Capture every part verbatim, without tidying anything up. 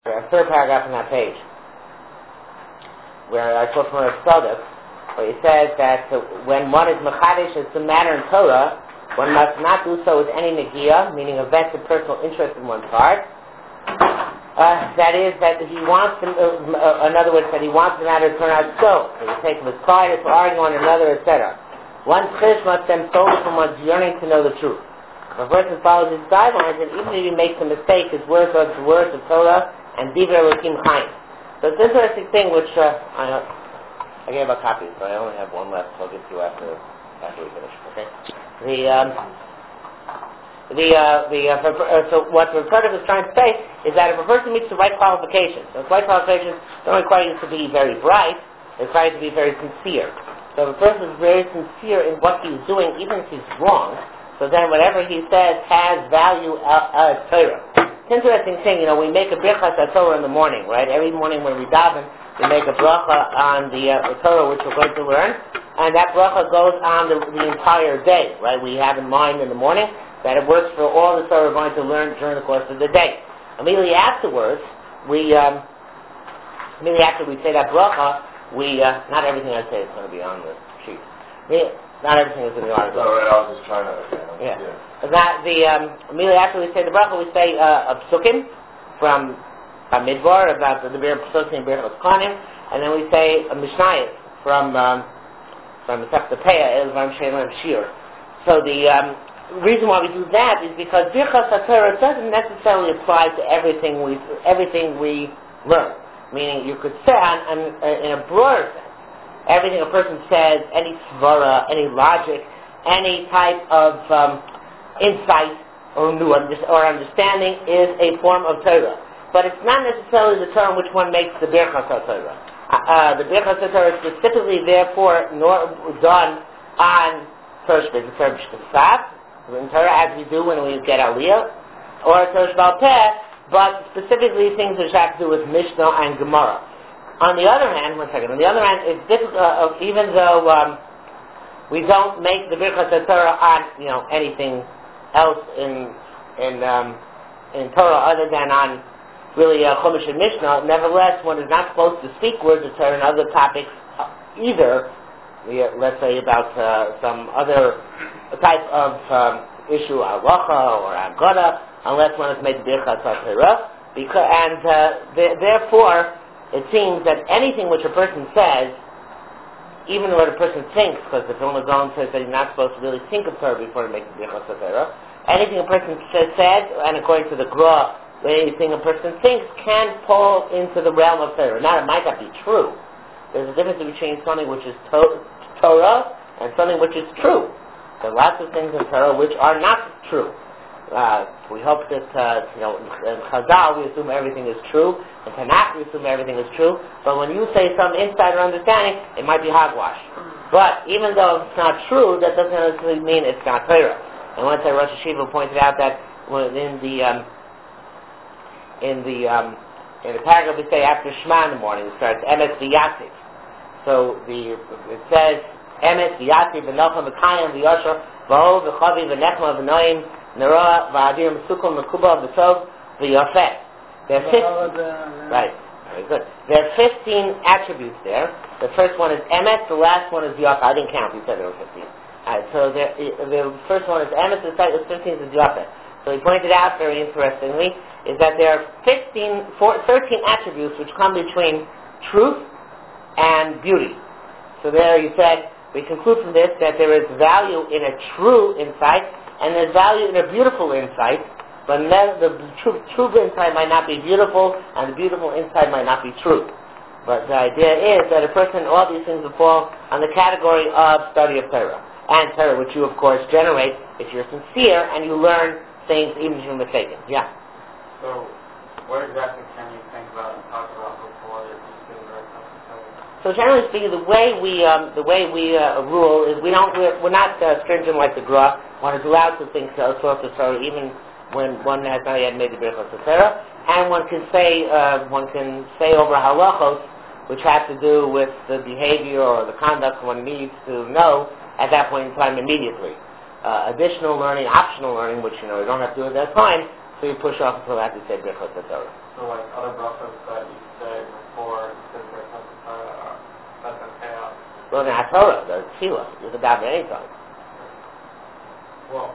A third paragraph on that page, where I quote from a Tzaddik, where he says that uh, when one is mechadish as the matter in Torah, one must not do so with any negia, meaning a vested personal interest in one's heart. Uh, that is, that he wants, to, uh, uh, in other words, that he wants the matter to turn out so. That he takes with pride for arguing one another, et cetera. One's fish must stem solely from one's yearning to know the truth. If a person follows his guidelines, and even if he makes a mistake, his words are the words of Torah and Divrei Elokim Chaim. So it's an interesting thing, which uh, I, I gave a copy, so I only have one left. So I'll give it to you after after we finish. Okay. The um, the uh, the uh, for, uh, so what the Tzaddik is trying to say is that if a person meets the right qualifications, those right qualifications don't require you to be very bright; they require you to be very sincere. So if a person is very sincere in what he's doing, even if he's wrong, so then whatever he says has value as uh, Torah. It's an interesting thing, you know, we make a birchas Torah in the morning, right? Every morning when we daven, we make a bracha on the, uh, the Torah which we're going to learn, and that bracha goes on the, the entire day, right? We have in mind in the morning that it works for all the Torah we're going to learn during the course of the day. Immediately afterwards, we, um, immediately after we say that bracha, we, uh, not everything I say is going to be on the sheet. We, Not everything is in the article. No, right, I was just trying to understand. Yeah. yeah. That the um, immediately after we say the bracha, we say uh, a psukim from a midbar about the bir psukim and bir chaskanim, and then we say a mishnayos from um, from the Sefta Peah Elvam Shalem Shir. So the um, reason why we do that is because birchas haTorah doesn't necessarily apply to everything we everything we learn. Meaning, you could say on, on, uh, in a broader sense. Everything a person says, any svara, any logic, any type of um, insight or new under- or understanding is a form of Torah. But it's not necessarily the term which one makes the Birchas HaTorah. Uh, uh, the Birchas HaTorah is specifically, therefore, nor done on Torah Sh'B'Saf, in Torah, as we do when we get Aliyah, or Torah Sh'Bal Peh, but specifically things that have to do with Mishnah and Gemara. On the other hand, one second, on the other hand, it's difficult, uh, even though um, we don't make the Birchas HaTorah on, you know, anything else in in um, in Torah other than on really uh, Chumash and Mishnah, nevertheless, one is not supposed to speak words of Torah and other topics uh, either, we, uh, let's say about uh, some other type of um, issue, halacha or agada, unless one has made the Birchas HaTorah, because, and uh, th- therefore, it seems that anything which a person says, even what a person thinks, because the Vilna Gaon says that you're not supposed to really think of Torah before you make the Birchas HaTorah, anything a person says, and according to the Gra, anything a person thinks can fall into the realm of Torah. Now, it might not be true. There's a difference between something which is to- Torah and something which is true. There are lots of things in Torah which are not true. Uh, we hope that, uh, you know, in Chazal we assume everything is true, in Tanakh we assume everything is true, but when you say some insight or understanding, it might be hogwash. But even though it's not true, that doesn't necessarily mean it's not Torah. And once Rosh Hashiva pointed out that in the, um, in the, um, in the paragraph we say after Shema in the morning, it starts Emes V'Yativ. So the, it says, Emes V'Yativ V'Nochem V'Kayim V'Yosher V'Hol V'Chavi V'Nechma V'Noim Nera V'Adir M'Sukum M'Kuba V'Tov V'Yafeh. There are fifteen, right, very good. There are fifteen attributes there. The first one is Emes, the last one is Yafeh. I didn't count, you said there were fifteen. Alright, so there, the first one is Emes, the fifteenth is Yafeh. So he pointed out, very interestingly, is that there are fifteen, four, thirteen attributes which come between truth and beauty. So there you said, we conclude from this that there is value in a true insight, and there's value in a beautiful insight, but the true, true insight might not be beautiful, and the beautiful insight might not be true. But the idea is that a person, all these things will fall on the category of study of Torah. And Torah, which you, of course, generate if you're sincere and you learn things even if you're mistaken. Yeah? So, what exactly can you think about and talk about before you consider the right stuff to Torah? So generally speaking, the way we um, the way we uh, rule is we don't we're, we're not uh, stringent like the Gra. One is allowed to think uh, source of Torah even when one has not yet made the Birchas HaTorah, and one can say uh, one can say over halachos which have to do with the behavior or the conduct one needs to know at that point in time immediately. Uh, additional learning, optional learning, which you know you don't have to do at that time, so you push off until after you say Birchas HaTorah. So like other brachos that you say before you say Birchas Torah, that's okay. Well, in Torah, the tefillah, you can daven anytime. Well,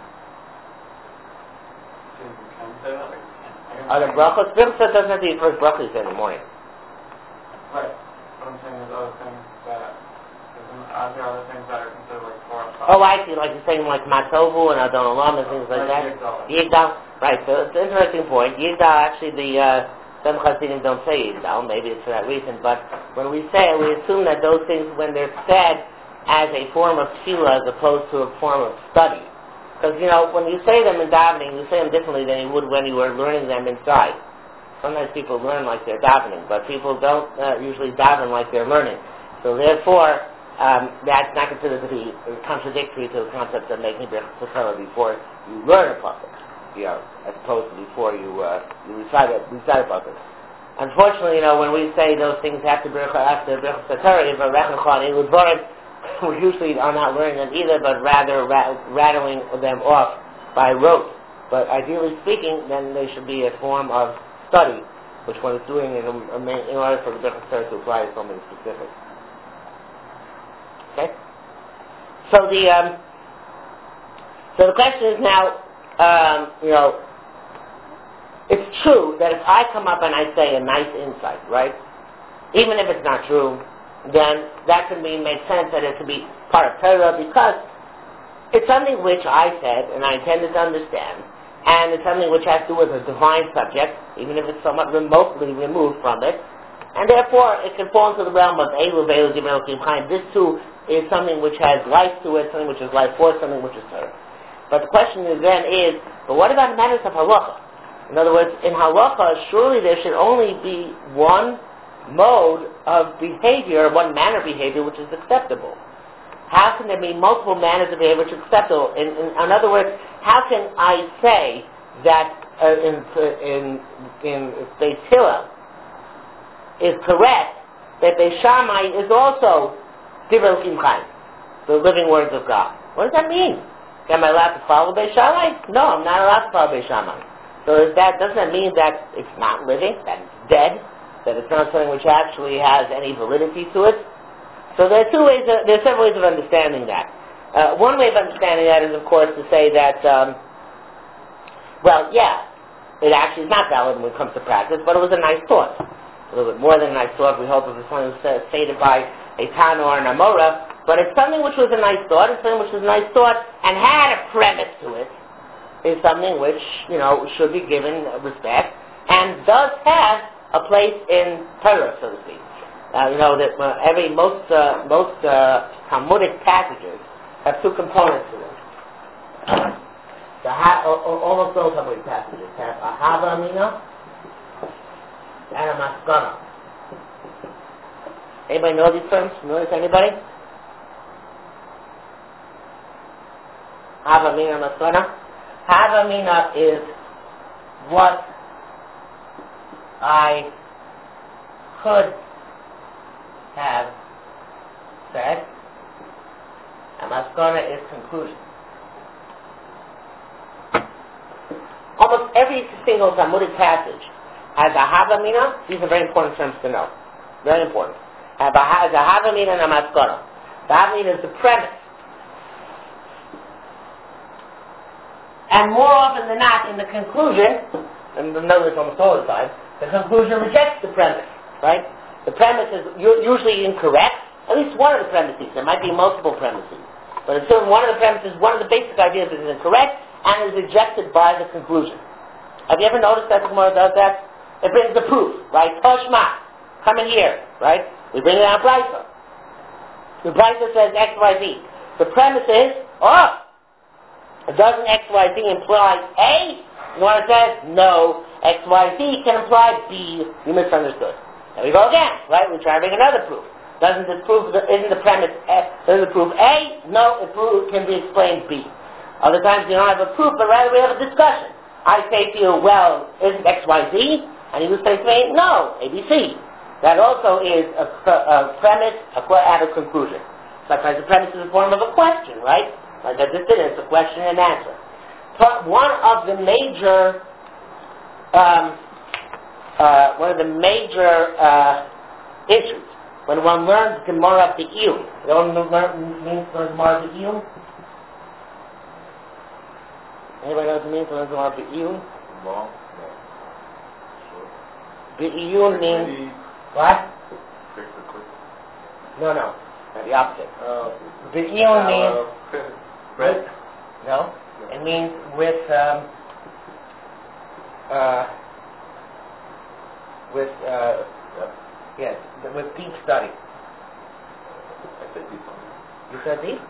so you can say that, like you can't. Other brachos, Birchas doesn't have to be the first bracha you say in the morning. Right. But I'm saying there's other things that, are there other things that are considered like Torah? Oh, I see, like you're saying like Matovu and Adon Olam and things like that. Yigdal. Right, so it's an interesting point. Yigdal, actually the, uh, some Hasidim don't say Yigdal, maybe it's for that reason, but when we say it, we assume that those things, when they're said as a form of tefillah as opposed to a form of study. Because, you know, when you say them in davening, you say them differently than you would when you were learning them inside. Sometimes people learn like they're davening, but people don't uh, usually daven like they're learning. So therefore, um, that's not considered to be contradictory to the concept of making Birchas Torah before you learn a pasuk, you know, as opposed to before you uh, you recite a, recite a pasuk. Unfortunately, you know, when we say those things after Birchas after Birchas Torah, we usually are not learning them either, but rather ra- rattling them off by rote. But ideally speaking, then they should be a form of study, which one is doing in, in order for the Birchas Torah to apply to something specific. Okay? So the um, so the question is now, um, you know, it's true that if I come up and I say a nice insight, right? Even if it's not true, then that can be make sense that it could be part of Torah because it's something which I said and I intended to understand, and it's something which has to do with a divine subject, even if it's somewhat remotely removed from it, and therefore it can fall into the realm of Eilu Veilu Gimel Kim Chaim. This too is something which has life to it, something which is life force, something which is Torah. But the question is then is, but what about matters of halacha? In other words, in halacha, surely there should only be one mode of behavior, one manner of behavior which is acceptable. How can there be multiple manners of behavior which are acceptable? In, in, in other words, how can I say that uh, in in in Beis Hillel is correct that Beis Shammai is also Divrei Elokim Chaim, the living words of God? What does that mean? Am I allowed to follow Beis Shammai? No, I'm not allowed to follow Beis Shammai. So is that doesn't that mean that it's not living, that it's dead, that it's not something which actually has any validity to it? So there are two ways. Of, there are several ways of understanding that. Uh, one way of understanding that is, of course, to say that, um, well, yeah, it actually is not valid when it comes to practice, but it was a nice thought. A little bit more than a nice thought. We hope it was something that was stated by a Tana or an Amora, but it's something which was a nice thought, it's something which was a nice thought, and had a premise to it, is something which, you know, should be given respect, and does have a place in Torah, so to speak. Uh, you know that uh, every most uh, most uh, Talmudic passages have two components to them. The ha- o- o- almost all Talmudic passages have a hava amina and a maskana. Anybody know these terms? Know this? Anybody? Hava amina and maskana. Hava amina is what I could have said, and maskana is conclusion. Almost every single Talmudic passage has a havamina. These are very important terms to know. Very important. Has a havamina and a maskana. The havamina is the premise. And more often than not, in the conclusion, and notice almost all the time, the conclusion rejects the premise, right? The premise is usually incorrect, at least one of the premises. There might be multiple premises. But until one of the premises, one of the basic ideas is incorrect and is rejected by the conclusion. Have you ever noticed that the Gemara does that? It brings the proof, right? Toshma, come in here, right? We bring it out Brisa. The Brisa says X, Y, Z. The premise is, oh, doesn't X, Y, Z imply A? You know what it says? No. X, Y, Z can imply B. You misunderstood. There we go again, right? We try to bring another proof. Doesn't this proof, isn't the premise A? Doesn't it prove A? No, it prove, can be explained B. Other times you don't have a proof, but rather we have a discussion. I say to you, well, isn't X, Y, Z? And you say to me, no, A, B, C. That also is a, a premise and a conclusion. Sometimes the premise is a form of a question, right? Like I just did, it's a question and answer. But one of the major um, uh, one of the major uh, issues when one learns Gemara Be'iyun. You know what it means to learn Gemara Be'iyun? Anybody know what it means to learn Gemara Be'iyun? Long? Be'iyun means what? No, no, the opposite. Uh, Be'iyun means Red? no. It means with um, uh, with uh, yes, with deep study. I said deep something. You said deep?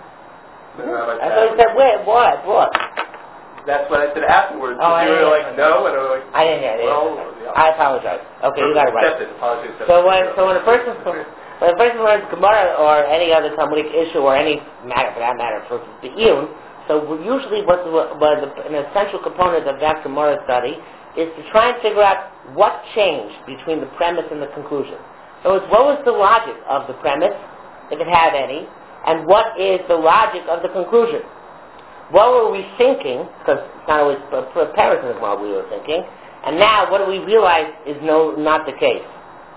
No, no, like I thought you said where? What? What? That's what I said afterwards. Oh, I you were didn't like, hear. no, and I was like, I didn't hear. I didn't well, hear. yeah. I apologize. Okay, you got it right. Accepted. Apology accepted. So when so when a person when a person learns Gemara or any other Talmudic issue or any matter for that matter for the Iyun, so usually what, the, what the, an essential component of that Gemara study is to try and figure out what changed between the premise and the conclusion. So it's what was the logic of the premise, if it had any, and what is the logic of the conclusion. What were we thinking, because it's not always apparent in what we were thinking, and now what do we realize is no, not the case.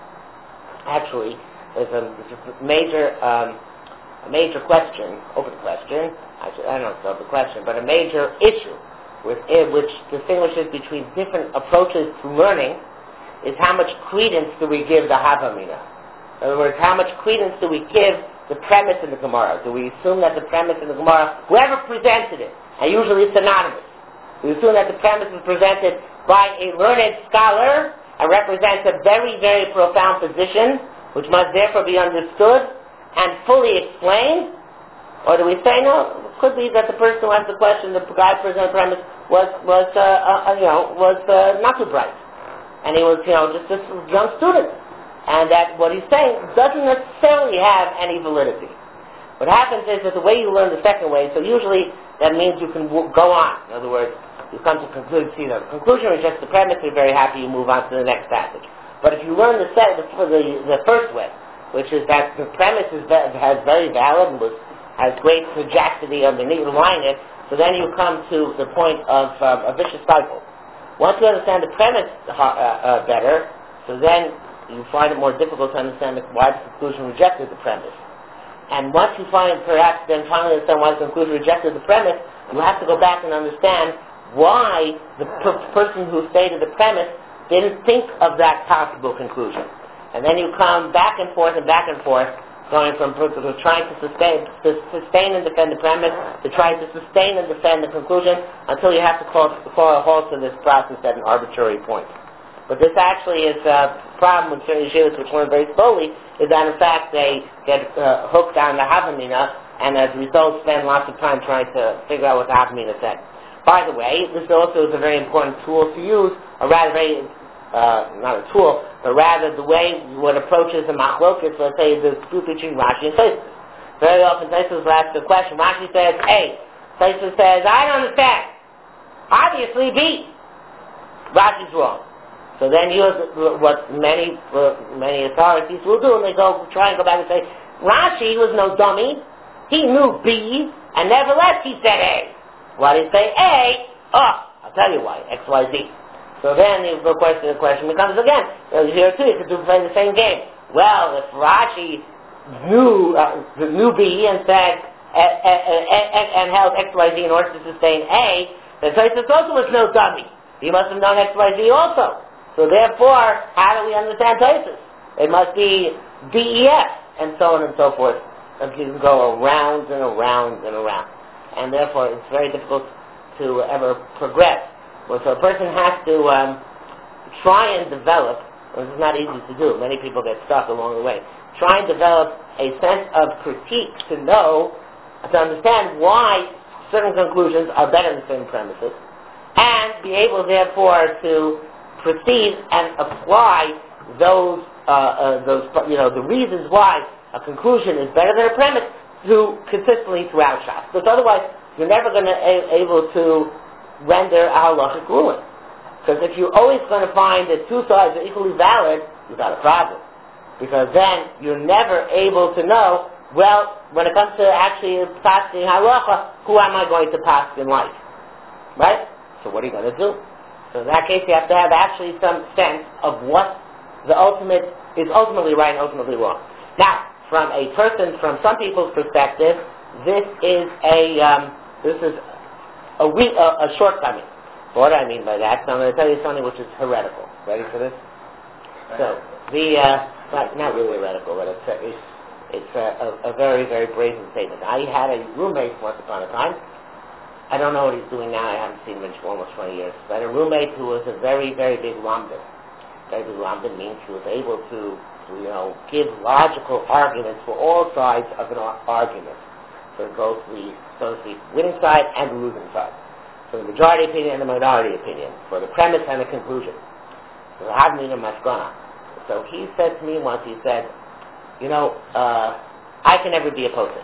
Actually, there's a, there's a major um, a major question, open question, actually, I don't know if it's open question, but a major issue with it, which distinguishes between different approaches to learning is how much credence do we give the Havamina. In other words, how much credence do we give the premise in the Gemara? Do we assume that the premise in the Gemara, whoever presented it, and usually it's anonymous, we assume that the premise is presented by a learned scholar and represents a very, very profound position, which must therefore be understood and fully explained? Or do we say, no, it could be that the person who asked the question, the guy presenting the premise, was, was uh, uh, you know, was uh, not too bright. And he was, you know, just a young student. And that what he's saying doesn't necessarily have any validity. What happens is that the way you learn the second way, so usually that means you can w- go on. In other words, you come to conclude, see the conclusion rejects the premise, you're very happy, you move on to the next passage. But if you learn the, set, the, the, the first way, which is that the premise is, has very valid and was, has great sagacity underneath lying it, so then you come to the point of um, a vicious cycle. Once you understand the premise uh, uh, better, so then you find it more difficult to understand why the conclusion rejected the premise. And once you find, perhaps, then finally understand why the conclusion rejected the premise, you have to go back and understand why the per- person who stated the premise didn't think of that possible conclusion. And then you come back and forth and back and forth, going from to trying to sustain, to sustain and defend the premise, to trying to sustain and defend the conclusion, until you have to call, call a halt to this process at an arbitrary point. But this actually is a problem with certain yeshivas which learn very slowly, is that in fact they get uh, hooked on the Havamina, and as a result spend lots of time trying to figure out what the Havamina said. By the way, this also is a very important tool to use, or rather very, uh, not a tool, but rather the way one approaches the machlokes, let's say the dispute between Rashi and Tosfos. Very often Tosfos will ask the question, Rashi says A, Tosfos says, I don't understand. Obviously B. Rashi's wrong. So then you, what many uh, many authorities will do, and they go try and go back and say, Rashi was no dummy. He knew B, and nevertheless he said A. Why did he say A? Oh, I'll tell you why. X, Y, Z. So then the question, the question becomes again. Here too, you could do play the same game. Well, if Rashi knew uh, knew B and said uh, uh, uh, and held X, Y, Z in order to sustain A, then Tosfos also was no dummy. He must have known X, Y, Z also. So therefore, how do we understand Tosfos? It must be D E F, and so on and so forth. And you can go around and around and around. And therefore, it's very difficult to ever progress. Well, so a person has to um, try and develop, and it's not easy to do, many people get stuck along the way, try and develop a sense of critique to know, to understand why certain conclusions are better than certain premises, and be able, therefore, to proceed and apply those, uh, uh, those, you know, the reasons why a conclusion is better than a premise to consistently throughout Shas. Because otherwise, you're never going to be able to render a halachic ruling. Because if you're always going to find that two sides are equally valid, you've got a problem. Because then you're never able to know, well, when it comes to actually passing halacha, who am I going to pass in life? Right? So what are you going to do? So in that case, you have to have actually some sense of what the ultimate is ultimately right and ultimately wrong. Now, from a person, from some people's perspective, this is a um, this is a, we, a, a shortcoming. What do I mean by that? So I'm going to tell you something which is heretical. Ready for this? So the uh, not, not really heretical, but it's a, it's, it's a, a, a very very brazen statement. I had a roommate once upon a time. I don't know what he's doing now. I haven't seen him in almost twenty years. But a roommate who was a very very big lamdan. Very big lamdan means he was able to, to you know give logical arguments for all sides of an argument, for both the so to speak winning side and the losing side, for the majority opinion and the minority opinion, for the premise and the conclusion. So Havmina Maskana. So he said to me once, he said, you know, uh, I can never be a posek.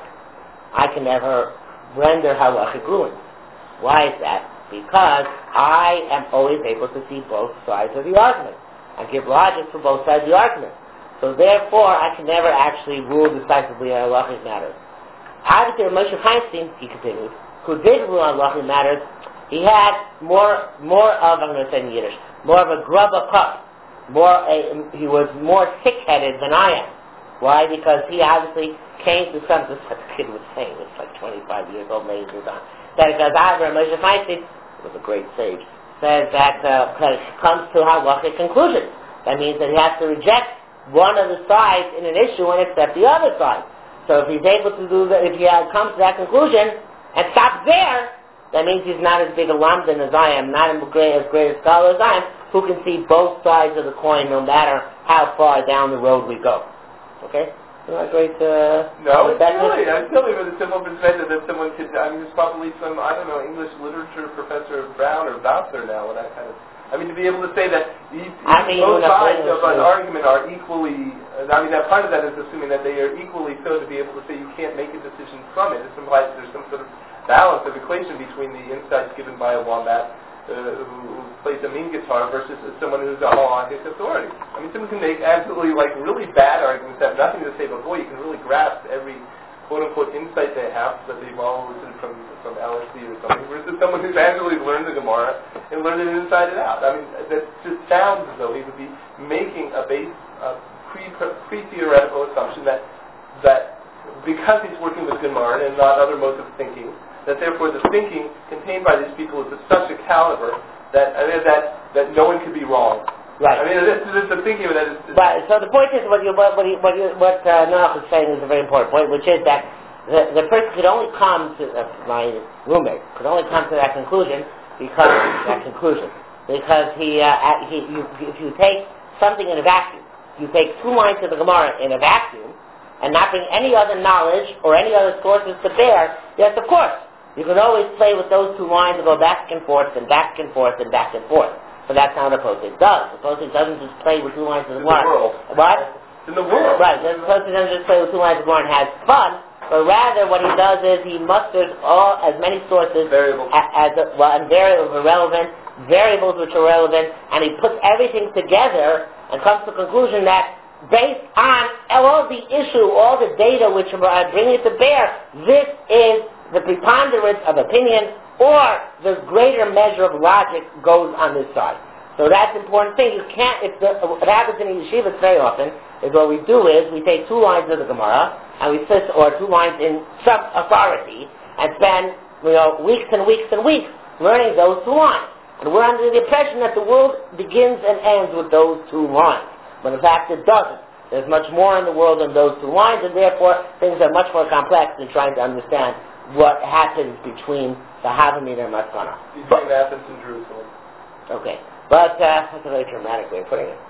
I can never render halachic rulings. Why is that? Because I am always able to see both sides of the argument and give logic for both sides of the argument. So therefore, I can never actually rule decisively on halachic matters. Obviously, Moshe Feinstein, he continued, who did rule on halachic matters, he had more, more of, I'm going to say in Yiddish, more of a grubba cup. More, a, he was more thick-headed than I am. Why? Because he obviously came to something, what the kid was saying, it's like twenty-five years old, maybe years on. That because Avram Moshe Feinstein was a great sage, says that uh, comes to halachic conclusions. That means that he has to reject one of the sides in an issue and accept the other side. So if he's able to do that, if he uh, comes to that conclusion and stops there, that means he's not as big a lamdan as I am, not as great, as great a scholar as I am, who can see both sides of the coin no matter how far down the road we go. Okay? Isn't that great? Uh, no, it's silly. It's silly with a simple perspective that someone could, I mean, there's probably some, I don't know, English literature professor Brown or Boutzer now, or that kind of, I mean, to be able to say that these, both sides of an argument are equally, I mean, that part of that is assuming that they are equally so to be able to say you can't make a decision from it. It implies there's some sort of balance of equation between the insights given by a wombat uh, who plays a mean guitar versus someone who's a halachic authority. I mean, someone can make absolutely, like, really bad arguments that have nothing to say, but boy, you can really grasp every quote-unquote insight they have that they've all listened from, from L S D or something, versus someone who's actually learned the Gemara and learned it inside and out. I mean, that just sounds as though he would be making a base, a pre, pre-theoretical assumption that, that because he's working with Gemara and not other modes of thinking, that therefore the thinking contained by these people is of such a caliber that I mean, that that no one could be wrong. Right. I mean, this is the thinking of that. Is, is right. So the point is, what you what what you, what, you, what uh, Noach is saying is a very important point, which is that the the person could only come to uh, my roommate could only come to that conclusion because that conclusion because he uh, he you, if you take something in a vacuum, you take two lines of the Gemara in a vacuum and not bring any other knowledge or any other sources to bear. Yes, of course. You can always play with those two lines and go back and forth and back and forth and back and forth. But that's not what a posek does. The posek doesn't just play with two lines of the Gemara. What? In the world. Right. The posek doesn't just play with two lines of the Gemara and has fun, but rather what he does is he musters all as many sources variables as, as well, and variables are relevant, variables which are relevant, and he puts everything together and comes to the conclusion that based on all the issue, all the data which are bringing it to bear, this is the preponderance of opinion, or the greater measure of logic goes on this side. So that's an important thing. You can't, if the, what happens in yeshivas very often is what we do is we take two lines of the Gemara and we sit, or two lines in some authority, and spend, you know, weeks and weeks and weeks learning those two lines. And we're under the impression that the world begins and ends with those two lines. But in fact it doesn't. There's much more in the world than those two lines, and therefore things are much more complex than trying to understand what happens between the Havamina and Maskana. Between Athens and Jerusalem. Okay. But, uh, that's a very dramatic way of putting it.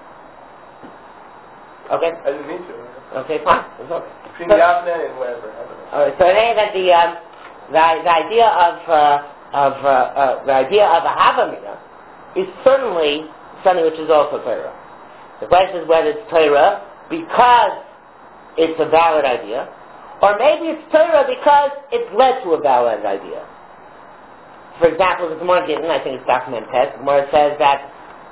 Okay? I didn't mean to. Okay, fine. It's okay. Between so, Yavne and whatever. I don't know. Alright, so in any event, the, um, the, the idea of, uh, of, uh, uh, the idea of a Havamina is certainly something which is also Torah. The question is whether it's Torah because it's a valid idea, or maybe it's Torah because it's led to a valid idea. For example, the Gemara Gittin, I think it's documented, the Gemara says that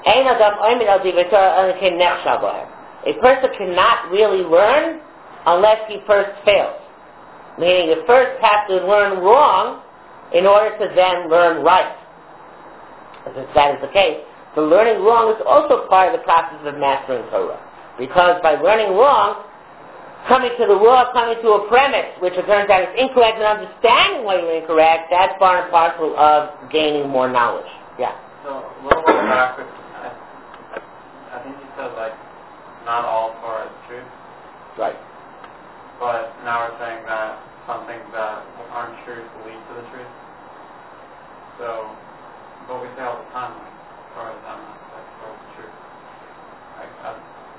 a person cannot really learn unless he first fails. Meaning you first have to learn wrong in order to then learn right. If that is the case, the learning wrong is also part of the process of mastering Torah. Because by learning wrong, coming to the law, coming to a premise, which it turns out is incorrect, and understanding why you're incorrect, that's part and parcel of gaining more knowledge. Yeah. So, a little bit backwards, I, I think you said, like, not all Torah is truth. Right. But now we're saying that some things that aren't truth lead to the truth. So, what we say all the time, like, Torah is not, like, Torah is truth. Like, I,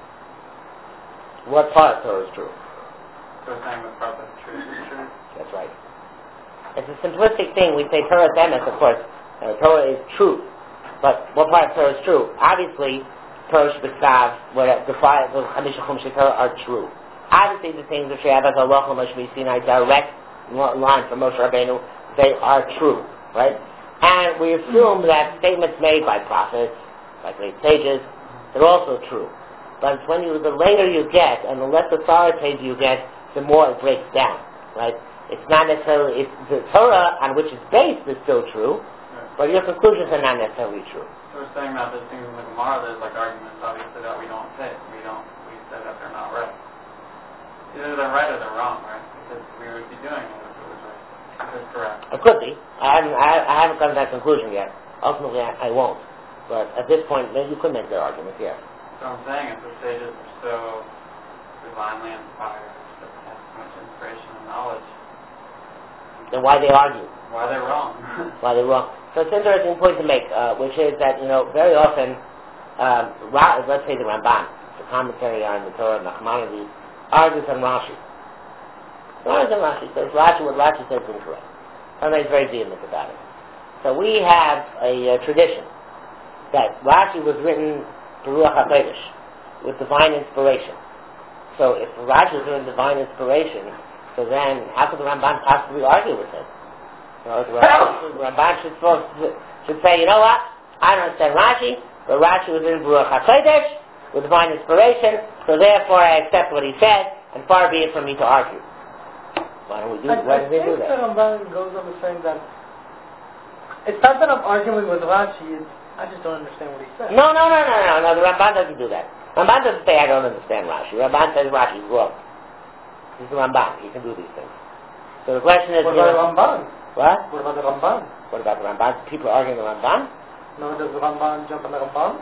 what part of Torah is true? So we're saying the part that's truth is true? That's right. It's a simplistic thing. We say Torah is emes, of course. Uh, Torah is truth. But what part of Torah is true? Obviously, Torah Shebeksav, what the five of Hamishachum Shetorah are true. Obviously, the things of She'avat Allah Moshe Sinai, direct line from Moshe Rabbeinu, they are true, right? And we assume that statements made by prophets, by great sages, they're also true. But when you, the later you get, and the less authoritative you get, the more it breaks down, right? It's not necessarily, it's, the Torah on which it's based is still true, right, but your conclusions are not necessarily true. So we're saying that there's things in the Gemara, there's like arguments obviously that we don't take. We don't, we say that they're not right. Either they're right or they're wrong, right? Because we would be doing it if it was right. If it's correct. It could be. I haven't, I, I haven't come to that conclusion yet. Ultimately, I, I won't. But at this point, maybe you could make that argument, yes. So I'm saying if the sages are so divinely inspired, that have so much inspiration and knowledge, then why they argue? Why they're wrong? Why they're wrong. So it's an interesting point to make, uh, which is that, you know, very often, um, Ra- let's say the Ramban, the commentary on the Torah, Nachmanides, argues on Rashi. Argues on Rashi. Says Rashi, what Rashi says is incorrect. Sometimes very vehement about it. So we have a, a tradition that Rashi was written Ruach HaKodesh, with divine inspiration. So if Rashi was written divine inspiration, so then how could the Ramban possibly argue with him? You know, the Ramban should, should say, you know what, I don't understand Rashi, but Rashi was in Ruach HaKodesh, with divine inspiration, so therefore I accept what he said, and far be it from me to argue. Why don't we do, I, why I do they do that? I think the Ramban goes on to saying that it's not that I'm arguing with Rashi, it's, I just don't understand what he said. No, no, no, no, no, no, the Ramban doesn't do that. Ramban doesn't say I don't understand Rashi. Ramban says Rashi's wrong. He's the Ramban, he can do these things. So the question is... What about the Ramban? What? What about the Ramban? What about the Ramban? People arguing the Ramban? No, does the Ramban jump on the Ramban?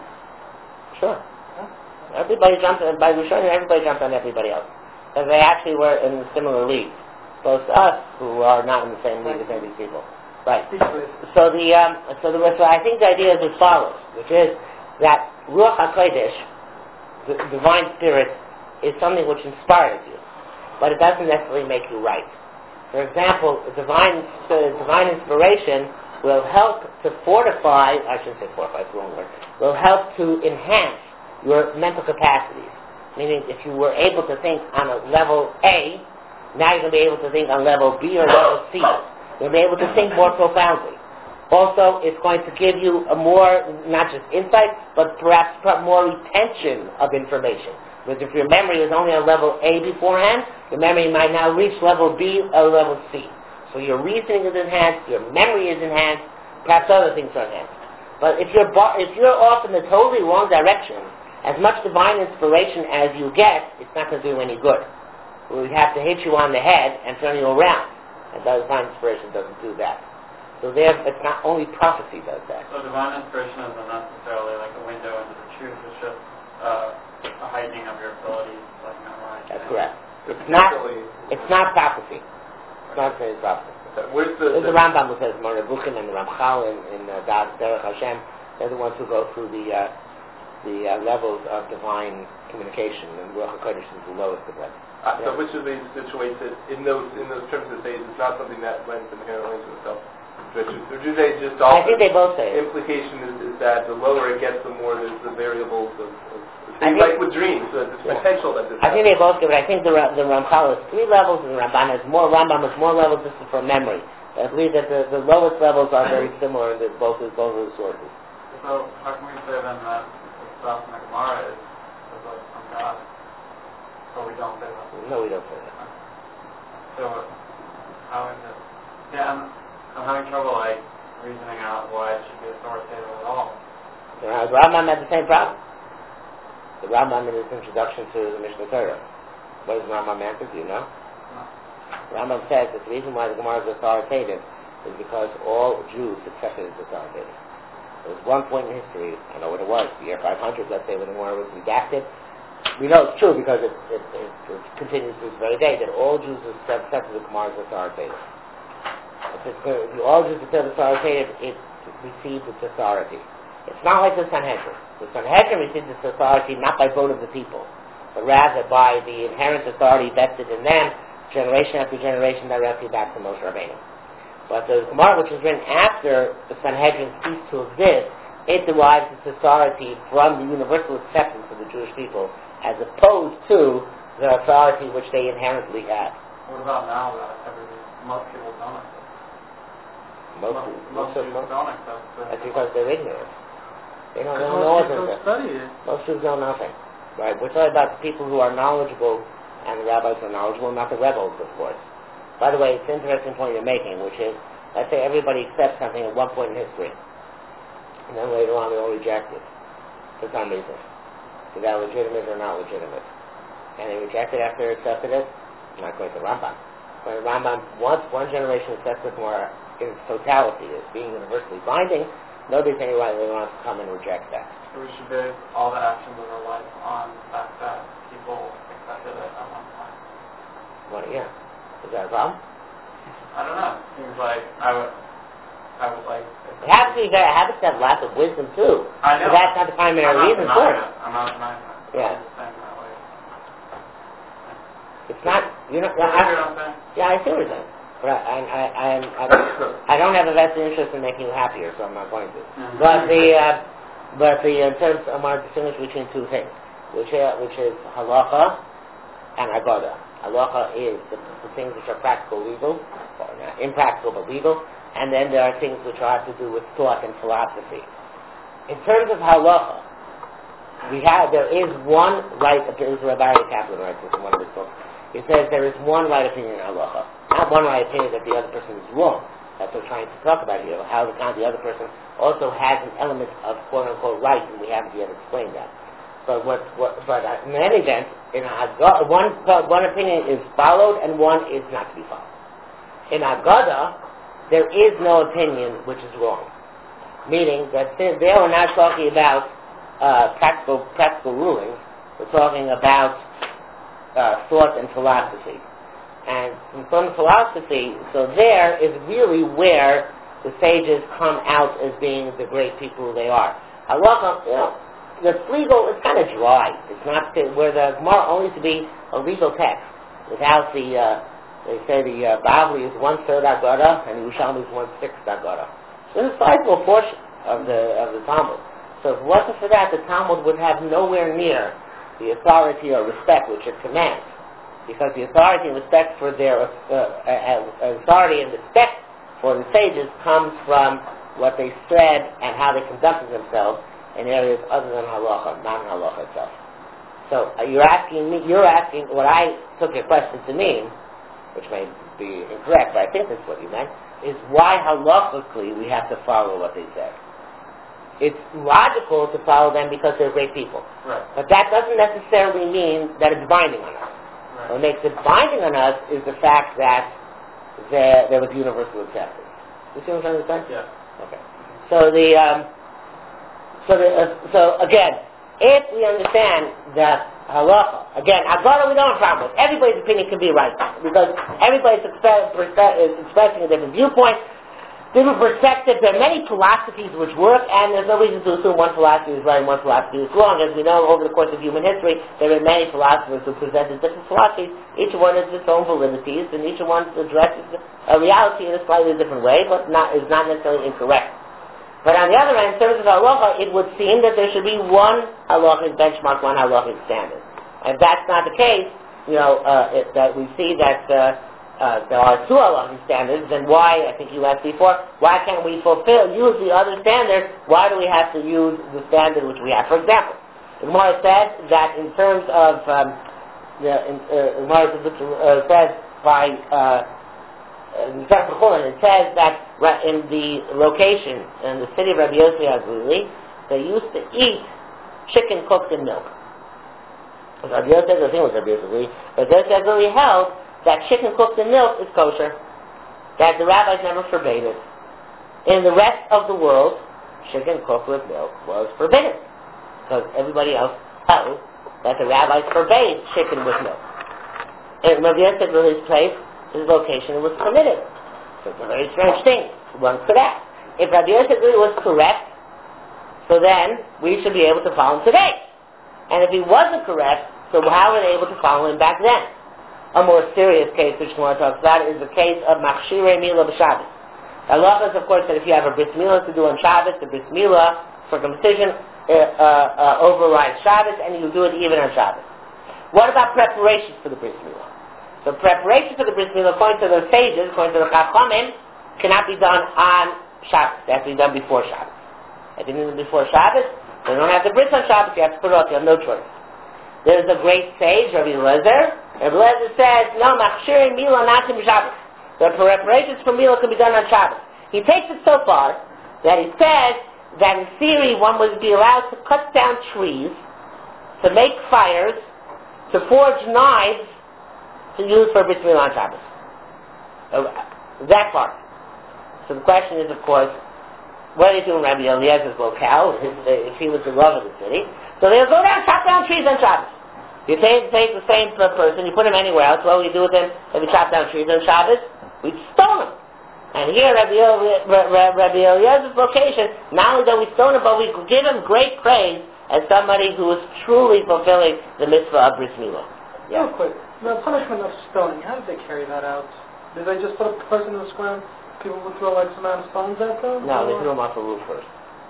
Sure. Everybody jumps, by Rishonim, everybody jumps on everybody else. Because they actually were in a similar league. Both us, who are not in the same league as any of these people. Right. So the, um, so the, so I think the idea is as follows, which is that Ruach HaKodesh, the divine spirit, is something which inspires you. But it doesn't necessarily make you right. For example, divine, uh, divine inspiration will help to fortify, I shouldn't say fortify, it's the wrong word, will help to enhance your mental capacities. Meaning, if you were able to think on a level A, now you're going to be able to think on level B or level C. You're going to be able to think more profoundly. Also, it's going to give you a more, not just insight, but perhaps more retention of information. Because if your memory was only on level A beforehand, your memory might now reach level B or level C. So your reasoning is enhanced, your memory is enhanced, perhaps other things are enhanced. But if you're, if you're off in the totally wrong direction, as much divine inspiration as you get, it's not going to do you any good. We would have to hit you on the head and turn you around. And divine inspiration doesn't do that. So there, it's not only prophecy does that. So divine inspiration isn't necessarily like a window into the truth. It's just uh, a heightening of your abilities, like memorize. That's correct. It's not. It's not prophecy. It's not very prophecy. Where's the? There's the Rambam who says Morebuchim and the Ramchal in, in uh, Derech Hashem. They're the ones who go through the uh, the uh, levels of divine communication, and Ruach HaKodesh is the lowest of them. Uh, yeah. So which of these situates it in those in those terms of say it's not something that lends inherently to itself? Or do they just all? I think they both say it. Implication is, is that the lower it gets, the more there's the variables of, of think, like with dreams, so there's yeah. potential that this. I think they both give it. I think the the Ramchal has three levels, and the Ramban has more. Rambam has more levels just for memory. I believe that the, the lowest levels are very similar in both of both of the sources. So how can we say then that the stuff in the Gemara is, is like from God? Or we don't say that? No, we don't say that. So how is it? Yeah, I'm, I'm having trouble like reasoning out why it should be authoritative at all. You know, the Rambam had the same problem. The Rambam in his introduction to the Mishnah Torah. What does the Rambam answer? Do you know? No. The Rambam says that the reason why the Gemara is authoritative is because all Jews accepted it as authoritative. There was one point in history, I know what it was, the year five hundred, let's say, when the Gemara was redacted. We know it's true because it, it, it, it continues to this very day that all Jews accepted the Gemara as authoritative. If all Jews accepted authoritative, it received its authority. It's not like the Sanhedrin. The Sanhedrin received its authority not by vote of the people, but rather by the inherent authority vested in them, generation after generation, directly back to Moshe Rabbeinu. But the Gemara, which was written after the Sanhedrin ceased to exist, it derives its authority from the universal acceptance of the Jewish people, as opposed to the authority which they inherently have. What about now that everybody, most people don't accept? Most, most, most, most of people them don't accept. That's because they're ignorant. They don't, they don't Most know people anything. study it. Most Jews know nothing. Right? We're talking about the people who are knowledgeable, and the rabbis are knowledgeable, not the rebels, of course. By the way, it's an interesting point you're making, which is, let's say everybody accepts something at one point in history, and then later on they all reject it, for some reason. Is that legitimate or not legitimate? And they reject it after they accepted it? Not according to the Rambam. According to the Rambam, once one generation accepts it more in its totality as being universally binding, nobody's any right later on to come and reject that. So we should base all the actions of our life on the fact that people accepted it at one time. Well, yeah. Is that a problem? I don't know. It seems like I would, I would like... It has to be very, it has to have lots of wisdom, too. I know. But that's not the primary I'm not reason for denying it. it. I'm not denying that. Yeah. I'm just saying that way. It's not, you know, You I, hear what I'm saying? yeah, I see what you're saying. But I, I, I, I, I, don't, I don't have a vested interest in making you happier, so I'm not going to. Mm-hmm. But the, uh, but the, in terms, I want to distinguish between two things, which, uh, which is halacha and agada. Halacha is the, the things which are practical legal, or not impractical but legal, and then there are things which have to do with thought and philosophy. In terms of halacha, we have, there is one right, there is Rabbi Kaplan writes this in one of his books. He says there is one right opinion in halacha. Not one right opinion that the other person is wrong. That's what we're trying to talk about here. How the, the other person also has an element of quote-unquote right, and we haven't yet explained that. But what, what, but in any event, in Agada, one, one opinion is followed and one is not to be followed. In Agada, there is no opinion which is wrong. Meaning that there we're not talking about uh, practical practical rulings. We're talking about uh, thought and philosophy. And from philosophy, so there is really where the sages come out as being the great people they are. Halacha, you know, the legal is kind of dry. It's not to, where the Gemara only to be a legal text without the. Uh, they say the uh, Bavli is one third Agada and the Yerushalmi is one sixth Agada. So it's a sizable portion of the of the Talmud. So if it wasn't for that, the Talmud would have nowhere near the authority or respect which it commands. Because the authority and respect for their uh, uh, authority and respect for the sages comes from what they said and how they conducted themselves in areas other than halacha, not halacha itself. So uh, you're asking me, you're asking what I took your question to mean, which may be incorrect, but I think that's what you meant, is why halachically we have to follow what they said. It's logical to follow them because they're great people. Right. But that doesn't necessarily mean that it's binding on us. Right. What makes it binding on us is the fact that there, there was universal acceptance. You see what I'm trying to say? Yeah. Okay. So the, um, so the, uh, so again, if we understand that halacha, again, agada we don't have a problem with. Everybody's opinion can be right because everybody's express, is expressing a different viewpoint, different perspective. There are many philosophies which work, and there's no reason to assume one philosophy is right and one philosophy is wrong. As we know, over the course of human history, there are many philosophers who presented different philosophies. Each one has its own validities, and each one addresses a reality in a slightly different way, but not is not necessarily incorrect. But on the other hand, in terms of halacha, it would seem that there should be one halachic benchmark, one halachic standard. And if that's not the case, you know, uh, it, that we see that uh, uh, there are two halachic standards, then why, I think you asked before, why can't we fulfill, use the other standard? Why do we have to use the standard which we have? For example, the Gemara said that in terms of, um, the uh, Gemara uh, says by, uh, in it says that in the location, in the city of Rabbi Yossi HaGlili, they used to eat chicken cooked in milk. Rabbi Yosef, the thing was Rabbi Yosef, but Rabbi Yosef held that chicken cooked in milk is kosher, that the rabbis never forbade it. In the rest of the world, chicken cooked with milk was forbidden, because everybody else held that the rabbis forbade chicken with milk. In Rabbi Yosef, his place, his location, was permitted. So it's a very strange thing. One could ask, if Rabbi Yosef was correct, so then we should be able to follow him today. And if he wasn't correct, so how were they able to follow him back then? A more serious case, which Gemara talks about, is the case of Machshirei Milah b'Shabbos. Allah is, of course, that if you have a bris milah to do on Shabbos, the bris milah, circumcision, uh, uh, uh, overrides Shabbos, and you do it even on Shabbos. What about preparations for the bris milah? So preparation for the bris milah, according to the sages, according to the Chachamim, cannot be done on Shabbos. It has to be done before Shabbos. If you do it before Shabbos, you don't have the bris on Shabbos, you have to put it off, you have no choice. There's a great sage, Rabbi Eliezer. Rabbi Eliezer says, no, machshirei milah natim b'Shabbos. The preparations for milah can be done on Shabbos. He takes it so far that he says that in theory one would be allowed to cut down trees, to make fires, to forge knives, to use for bris milah on Shabbos. Uh, that part. So the question is, of course, what do they do in Rabbi Eliezer's locale, his, uh, if he was the love of the city? So they'll go down, chop down trees on Shabbos. You take, take the same person, you put him anywhere else, what do we do with him if we chop down trees on Shabbos? We stone him. And here, Rabbi, Eli- Rabbi Eliezer's location, not only do we stone him, but we give him great praise as somebody who is truly fulfilling the mitzvah of bris milah. Yeah. Real quick, the punishment of stoning, how did they carry that out? Did they just put a person in the square? People would throw like some amount of stones at them? No, they threw him off the roof first.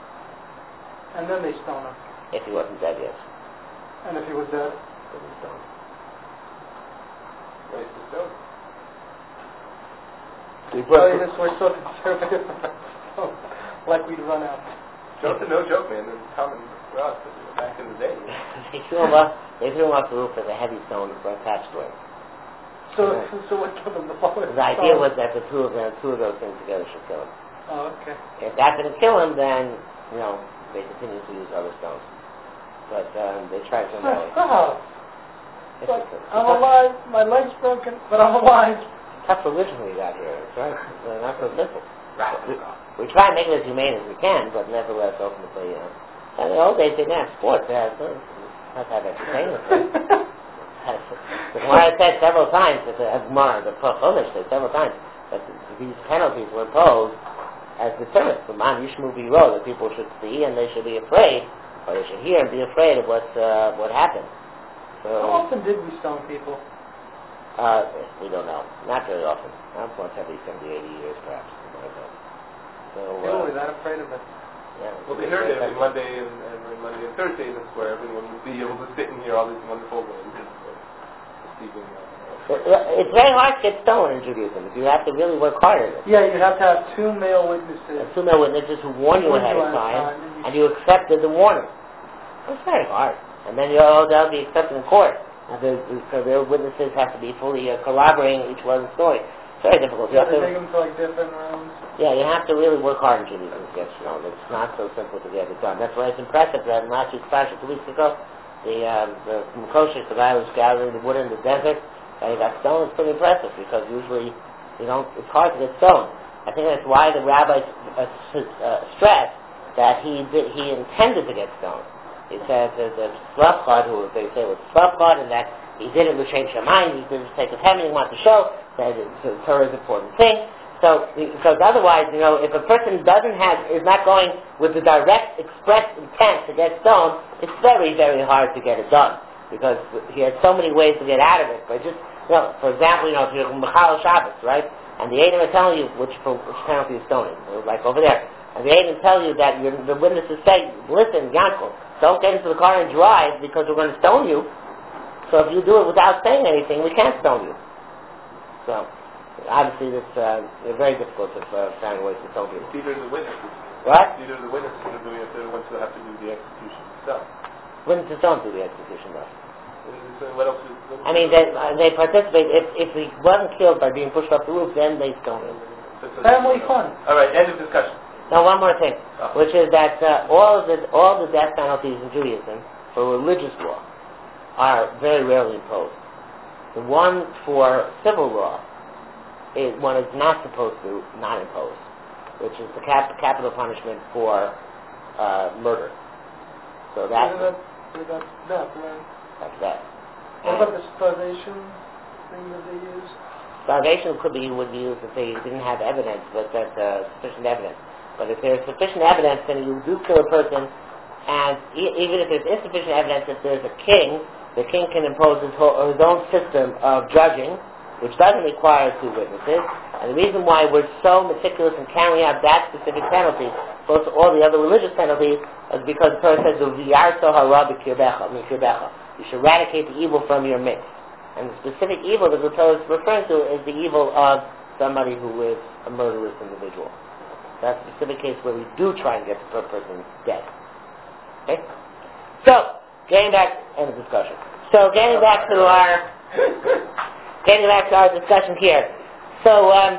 And then they stone him? If he wasn't dead, yes. And if he was dead? He was stoned. Where's the stone? Oh, yes, we're so conservative. Like we'd run out. Joke's no joke, man. It was common for us back in the day. they, threw him off, they threw him off the roof with a heavy stone attached to him. So, so, so what killed him? The falling The idea was that the two of them, two of those things together should kill him. Oh, okay. If that didn't kill him, then, you know, they continue to use other stones. But um, they tried to know. Oh. But I'm alive, my leg's broken, but I'm alive. Tough religion we got here. It's right. They're not so simple. We, we try and make it as humane as we can, but nevertheless, ultimately, uh, in the old days they didn't have sports. They had, they had to have entertainment. The Gemara said several times, that the Gemara, the Chumash said several times, that these penalties were imposed as deterrents. The man Yishmu Biro, that people should see and they should be afraid, or they should hear and be afraid of what uh, what happened. So, how often did we stone people? Uh, we don't know. Not very often. Not once every seventy, eighty years, perhaps. Like that. So, uh, they were that afraid of it. Yeah. Well, they heard it every Monday and every Monday and Thursday in the square. Everyone would be able to sit and hear all these wonderful words. It's very hard to get stoned in Judaism. You have to really work hard at it. Yeah, you have to have two male witnesses. And two male witnesses who warn you ahead of time, and you accepted the warning. It's very hard. And then you'll, they'll be accepted in court. The, so their witnesses have to be fully uh, corroborating each one's story. It's very difficult. You, you have to take them to like different rooms. Yeah, you have to really work hard in Judaism to get stoned. It's not so simple to get it done. That's why it's impressive that last week's Pasha, two weeks ago, the um, the Mekoshes, the guy who was gathering the wood in the desert, and he got stoned. It's pretty impressive because usually, you know, it's hard to get stoned. I think that's why the rabbis uh, uh, stressed that he did, he intended to get stoned. He said that the Slavchad, who they say was Slavchad, and that he did it with Shem Shamayim, he did it to take his heaven, he wanted to show that the Torah is an important thing. So, because otherwise, you know, if a person doesn't have, is not going with the direct, express intent to get stoned, it's very, very hard to get it done. Because he has so many ways to get out of it. But just, you know, for example, you know, if you're Mechal Shabbos, right? And the Eidim are telling you which, which penalty is stoning, like over there. And the Eidim tell you that you're, the witnesses say, listen, Yankov, don't get into the car and drive because we're going to stone you. So if you do it without saying anything, we can't stone you. So, obviously, it's uh, very difficult to uh, find ways to stone people. These are the witnesses. What? These are the witnesses who are doing it. They're the ones who have to do the execution themselves. Witnesses don't do the execution, though. So what else is, what I mean, they, uh, they participate. If, if he wasn't killed by being pushed off the roof, then they stone him. Family fun. All right, end of discussion. Now, one more thing, which is that uh, all of the all the death penalties in Judaism for religious law are very rarely imposed. The one for civil law is one is not supposed to not impose, which is the cap- capital punishment for uh, murder. So that's yeah, that's, that's that, right? That's that. What about the starvation thing that they use? Starvation could be would be used if they didn't have evidence, but that's uh, sufficient evidence. But if there's sufficient evidence, then you do kill a person, and e- even if there's insufficient evidence, if there's a king, the king can impose his, whole, his own system of judging, which doesn't require two witnesses. And the reason why we're so meticulous in carrying out that specific penalty, opposed to all the other religious penalties, is because the Torah says, "V'yarto hara b'kirbecha," you should eradicate the evil from your midst. And the specific evil that the Torah is referring to is the evil of somebody who is a murderous individual. That's a specific case where we do try and get the person dead. Okay? So, getting back, end of discussion. So, getting back to our, getting back to our discussion here. So, um,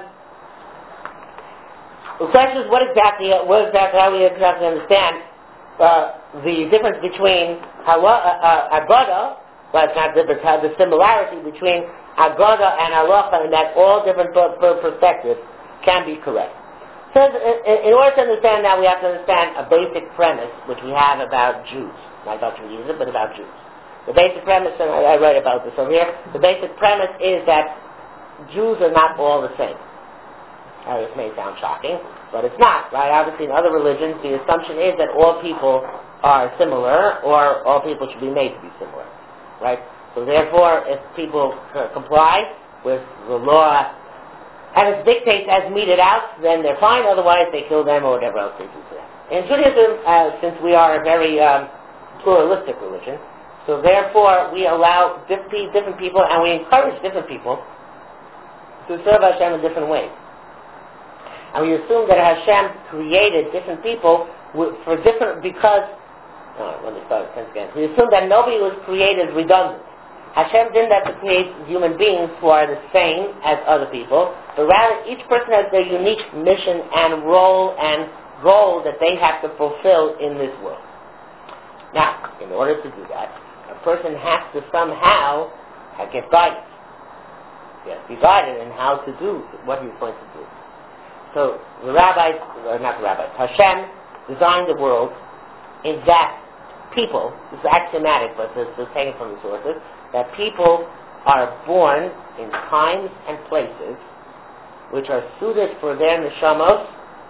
the question is, what exactly, what exactly, how we exactly understand uh, the difference between Hala, uh, uh, Agada, well, it's not different, how the similarity between Agada and Halacha, and that all different per- per- perspectives can be correct. So, in, in order to understand that, we have to understand a basic premise which we have about Jews, not about Judaism, but about Jews. The basic premise, and I, I write about this over here, the basic premise is that Jews are not all the same. Now, this may sound shocking, but it's not, right? Obviously, in other religions, the assumption is that all people are similar, or all people should be made to be similar, right? So, therefore, if people c- comply with the law and its dictates as meted out, then they're fine. Otherwise, they kill them or whatever else they do to them. In Judaism, uh, since we are a very um, pluralistic religion, so therefore we allow different, different people, and we encourage different people to serve Hashem in different ways. And we assume that Hashem created different people for different, because, oh, let me start once again. We assume that nobody was created redundant. Hashem didn't have to create human beings who are the same as other people, but rather each person has their unique mission and role and goal that they have to fulfill in this world. Now, in order to do that, a person has to somehow get guidance. He has to be guided in how to do what he's going to do. So, the rabbis, or not the rabbis, Hashem designed the world in that people, this is axiomatic, but this is taken from the sources, that people are born in times and places which are suited for their neshamos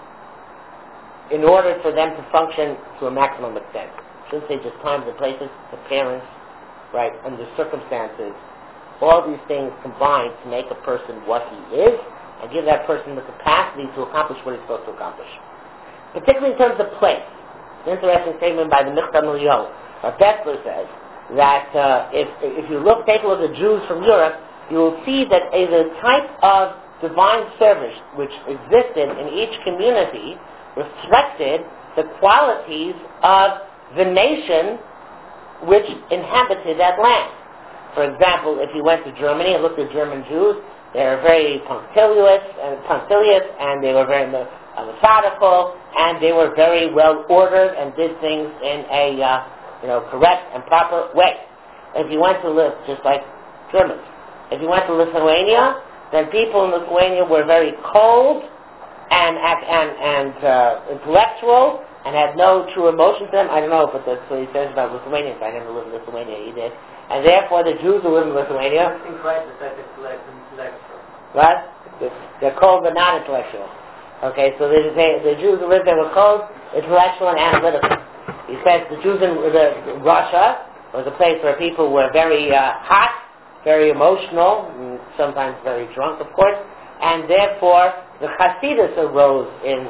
in order for them to function to a maximum extent. I shouldn't say just times and places, the parents, right, under circumstances. All these things combine to make a person what he is and give that person the capacity to accomplish what he's supposed to accomplish. Particularly in terms of place. An interesting statement by the Michtav Milion. Our Betzler says that uh, if if you look, take a look at Jews from Europe, you will see that a, the type of divine service which existed in each community reflected the qualities of the nation which inhabited that land. For example, if you went to Germany and looked at German Jews, they were very punctilious and punctilious, and they were very uh, methodical, and they were very well ordered and did things in a uh, you know correct and proper way. If you went to live just like Germans, if you went to Lithuania, then people in Lithuania were very cold and and and uh, intellectual and had no true emotion to them. I don't know, but that's what he says about Lithuanians. I never lived in Lithuania. He did. And therefore, the Jews who live in Lithuania, in Christ is like intellectual. what? They're cold but not intellectual. Okay, so they say the Jews who lived there were cold, intellectual, and analytical. He says the Jews in the, Russia was a place where people were very uh, hot, very emotional, and sometimes very drunk, of course, and therefore the Hasidus arose in,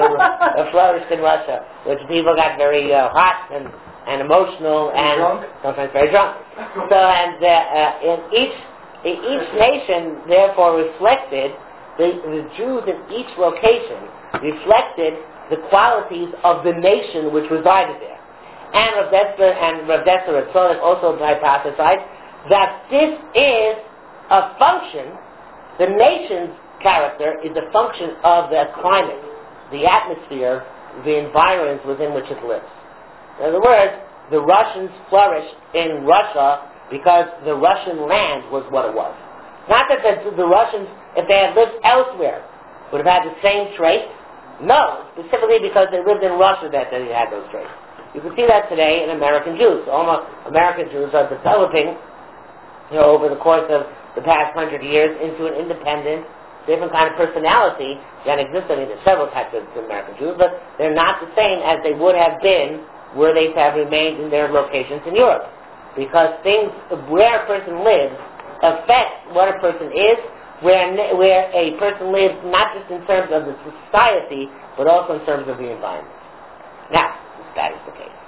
uh, flourished in Russia, which people got very uh, hot and, and emotional and drunk? sometimes very drunk. So, and uh, uh, in each in each nation, therefore, reflected the, the Jews in each location reflected the qualities of the nation which resided there. And Rav Dessler and Rav Dessler also hypothesized that this is a function, the nation's character is a function of the climate the atmosphere, the environs within which it lives. In other words, the Russians flourished in Russia because the Russian land was what it was. Not that the, the Russians, if they had lived elsewhere, would have had the same traits. No, specifically because they lived in Russia that they had those traits. You can see that today in American Jews. Almost American Jews are developing, you know, over the course of the past hundred years into an independent, different kind of personality that exists. I mean, there's several types of American Jews, but they're not the same as they would have been were they to have remained in their locations in Europe. Because things, where a person lives, affects what a person is, where where a person lives not just in terms of the society, but also in terms of the environment. Now, if that is the case,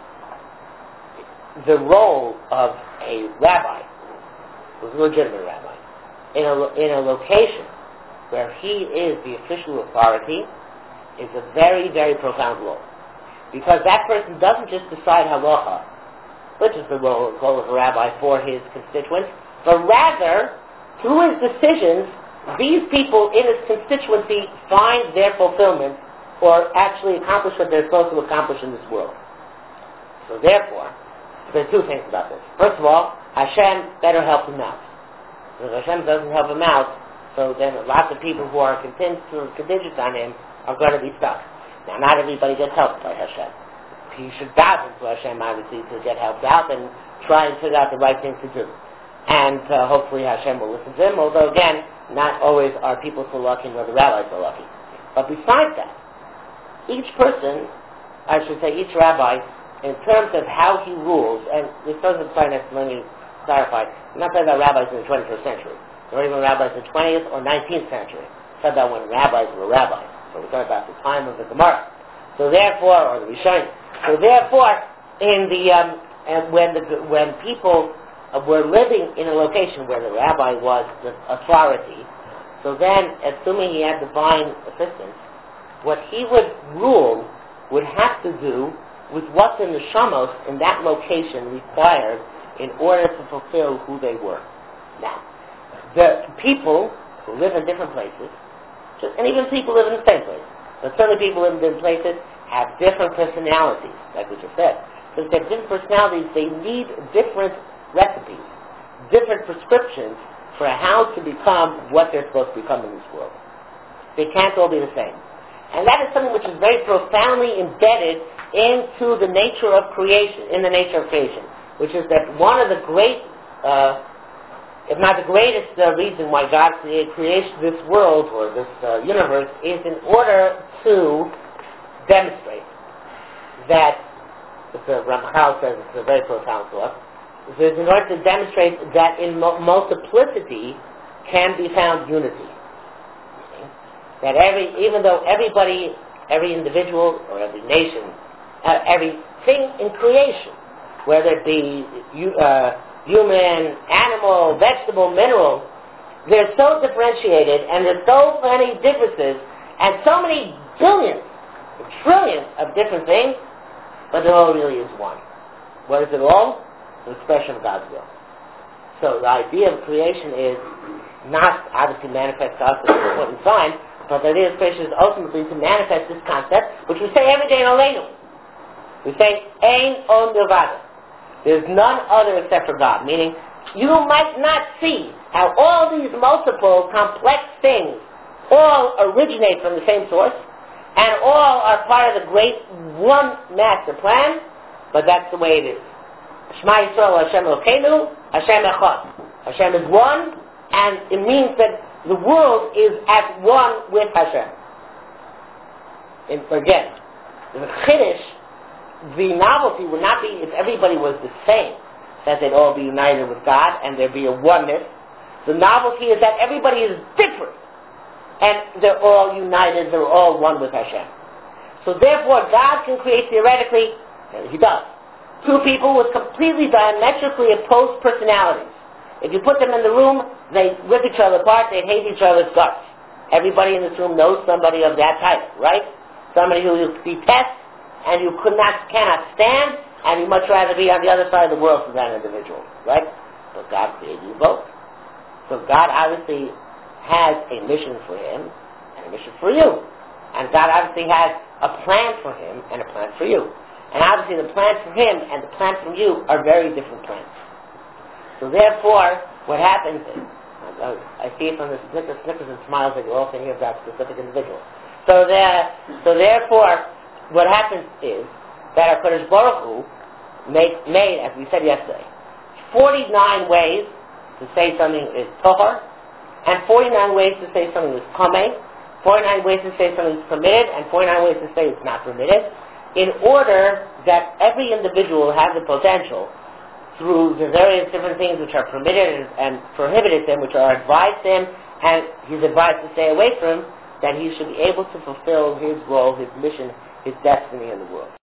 the role of a rabbi, who's a legitimate rabbi, in a, in a location where he is the official authority, is a very, very profound role. Because that person doesn't just decide halacha, which is the role, role of a rabbi for his constituents, but rather, through his decisions, these people in his constituency find their fulfillment or actually accomplish what they're supposed to accomplish in this world. So therefore, there's two things about this. First of all, Hashem better help him out. If Hashem doesn't help him out, so then lots of people who are contingent, contingent on him are going to be stuck. Now, not everybody gets helped by Hashem. He should dive into Hashem, obviously, to get helped out and try and figure out the right thing to do. And uh, hopefully Hashem will listen to him, although again, not always are people so lucky nor the rabbis so lucky. But besides that, each person, I should say each rabbi, in terms of how he rules, and this doesn't apply necessarily, let me clarify, I'm not talking about rabbis in the twenty-first century, or even rabbis in the twentieth or nineteenth century. I'm talking about when rabbis were rabbis. So we're talking about the time of the Gemara. So therefore, or the Rishonim. So therefore, in the, um, and when the, when people Uh, were living in a location where the rabbi was the authority, so then, assuming he had divine assistance, what he would rule would have to do with what the neshamos in that location required in order to fulfill who they were. Now, the people who live in different places, just, and even people live in the same place, but certainly people live in different places have different personalities, like we just said. So if they have different personalities, they need different recipes, different prescriptions for how to become what they're supposed to become in this world. They can't all be the same. And that is something which is very profoundly embedded into the nature of creation, in the nature of creation, which is that one of the great, uh, if not the greatest uh, reason why God created creation, this world or this uh, universe is in order to demonstrate that, as the Ramchal says, it's a very profound thought, is in order to demonstrate that in multiplicity can be found unity. That every, even though everybody, every individual or every nation, uh, everything in creation, whether it be uh, human, animal, vegetable, mineral, they're so differentiated and there's so many differences and so many billions, trillions of different things, but it all really is one. What is it all? The expression of God's will. So the idea of creation is not obviously manifest to us as an important sign, but the idea of creation is ultimately to manifest this concept, which we say every day in Aleinu. We say, Ein on Milvado. There's none other except for God. Meaning, you might not see how all these multiple complex things all originate from the same source, and all are part of the great one master plan, but that's the way it is. Shema Yisrael Hashem Elokeinu, Hashem Echad. Hashem is one, and it means that the world is at one with Hashem. And again, the Chiddush, the novelty would not be if everybody was the same, that they'd all be united with God and there'd be a oneness. The novelty is that everybody is different, and they're all united, they're all one with Hashem. So therefore, God can create theoretically, and He does, two people with completely diametrically opposed personalities. If you put them in the room, they rip each other apart, they hate each other's guts. Everybody in this room knows somebody of that type, right? Somebody who you detest, and you could not, cannot stand, and you much rather be on the other side of the world for that individual, right? But God created you both. So God obviously has a mission for him, and a mission for you. And God obviously has a plan for him and a plan for you. And obviously the plan for him and the plan for you are very different plans. So therefore, what happens is, I see it from the Snickers, Snickers and smiles that you're all thinking of that specific individual. So there, so therefore, what happens is that our Kodesh Baruch Hu made, made, as we said yesterday, forty-nine ways to say something is Tohar, and forty-nine ways to say something is Kameh, forty-nine ways to say something is permitted, and forty-nine ways to say it's not permitted, in order that every individual has the potential through the various different things which are permitted and, and prohibited him, which are advised him, and he's advised to stay away from, that he should be able to fulfill his role, his mission, his destiny in the world.